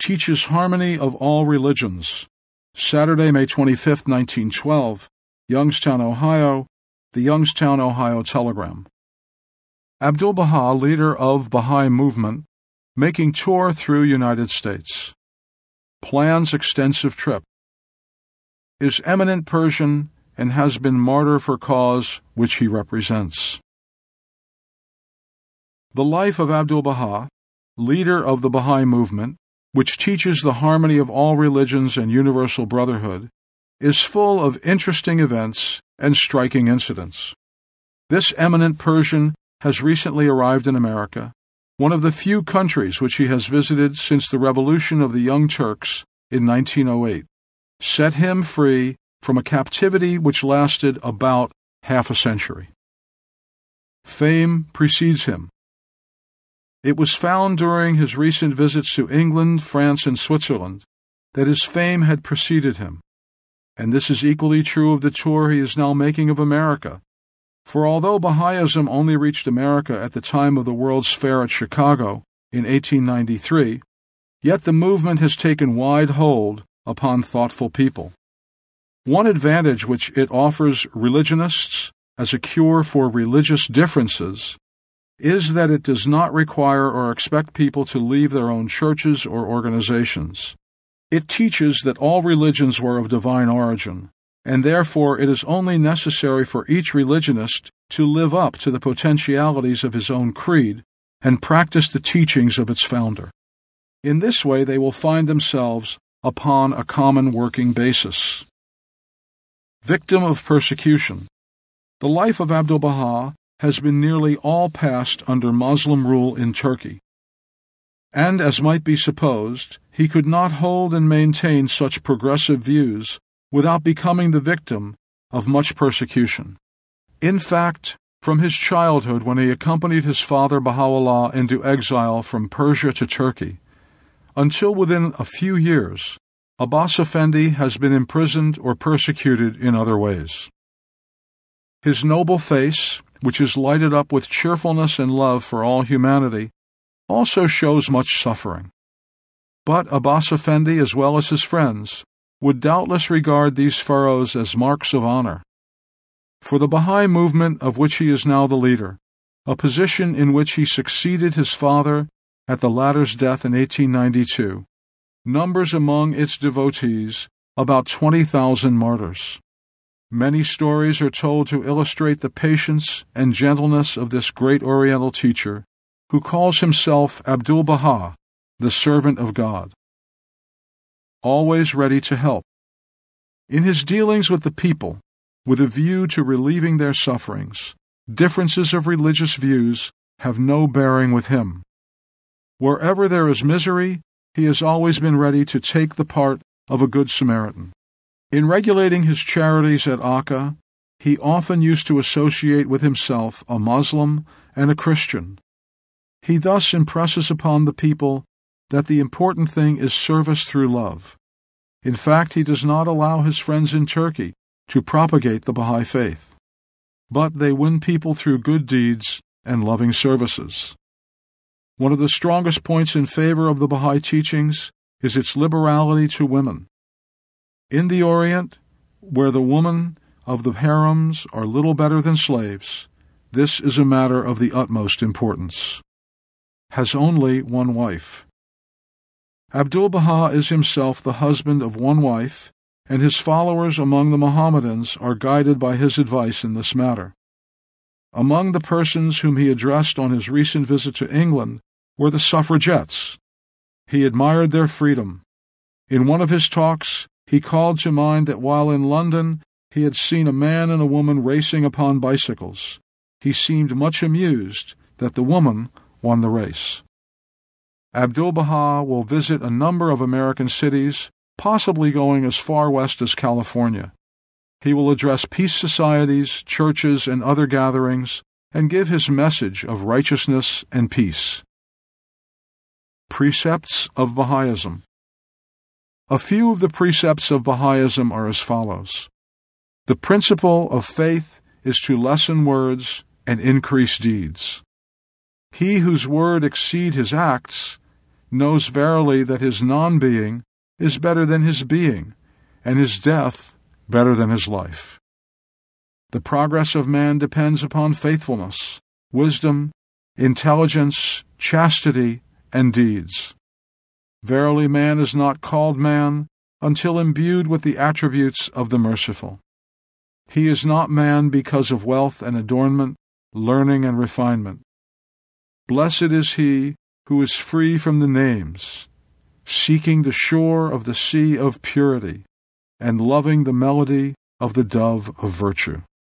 teaches harmony of all religions. Saturday, May 25, 1912, Youngstown, Ohio, the Youngstown, Ohio Telegram. Abdu'l-Baha, leader of Baha'i movement, making tour through United States. Plans extensive trip. Is eminent Persian and has been martyr for cause which he represents. The life of Abdu'l-Baha, leader of the Baha'i movement, which teaches the harmony of all religions and universal brotherhood, is full of interesting events and striking incidents. This eminent Persian has recently arrived in America, one of the few countries which he has visited since the revolution of the Young Turks in 1908, set him free from a captivity which lasted about half a century. Fame precedes him. It was found during his recent visits to England, France, and Switzerland that his fame had preceded him, and this is equally true of the tour he is now making of America. For although Baha'ism only reached America at the time of the World's Fair at Chicago in 1893, yet the movement has taken wide hold upon thoughtful people. One advantage which it offers religionists as a cure for religious differences is that it does not require or expect people to leave their own churches or organizations. It teaches that all religions were of divine origin, and therefore it is only necessary for each religionist to live up to the potentialities of his own creed and practice the teachings of its founder. In this way they will find themselves upon a common working basis. Victim of persecution. The life of Abdu'l-Baha has been nearly all passed under Muslim rule in Turkey, and, as might be supposed, he could not hold and maintain such progressive views without becoming the victim of much persecution. In fact, from his childhood, when he accompanied his father Baha'u'llah into exile from Persia to Turkey, until within a few years, Abbas Effendi has been imprisoned or persecuted in other ways. His noble face, which is lighted up with cheerfulness and love for all humanity, also shows much suffering. But Abbas Effendi, as well as his friends, would doubtless regard these furrows as marks of honor. For the Baha'i movement, of which he is now the leader, a position in which he succeeded his father at the latter's death in 1892, numbers among its devotees about 20,000 martyrs. Many stories are told to illustrate the patience and gentleness of this great Oriental teacher, who calls himself Abdu'l-Baha, the servant of God. Always ready to help. In his dealings with the people, with a view to relieving their sufferings, differences of religious views have no bearing with him. Wherever there is misery, he has always been ready to take the part of a good Samaritan. In regulating his charities at Akka, he often used to associate with himself a Muslim and a Christian. He thus impresses upon the people that the important thing is service through love. In fact, he does not allow his friends in Turkey to propagate the Baha'i faith, but they win people through good deeds and loving services. One of the strongest points in favor of the Baha'i teachings is its liberality to women. In the Orient, where the women of the harems are little better than slaves, this is a matter of the utmost importance. Has only one wife. Abdu'l-Baha is himself the husband of one wife, and his followers among the Mohammedans are guided by his advice in this matter. Among the persons whom he addressed on his recent visit to England were the suffragettes. He admired their freedom. In one of his talks, he called to mind that while in London he had seen a man and a woman racing upon bicycles. He seemed much amused that the woman won the race. Abdu'l-Baha will visit a number of American cities, possibly going as far west as California. He will address peace societies, churches, and other gatherings, and give his message of righteousness and peace. Precepts of Baha'ism. A few of the precepts of Baha'ism are as follows. The principle of faith is to lessen words and increase deeds. He whose word exceed his acts knows verily that his non-being is better than his being, and his death better than his life. The progress of man depends upon faithfulness, wisdom, intelligence, chastity, and deeds. Verily, man is not called man until imbued with the attributes of the merciful. He is not man because of wealth and adornment, learning and refinement. Blessed is he who is free from the names, seeking the shore of the sea of purity, and loving the melody of the dove of virtue.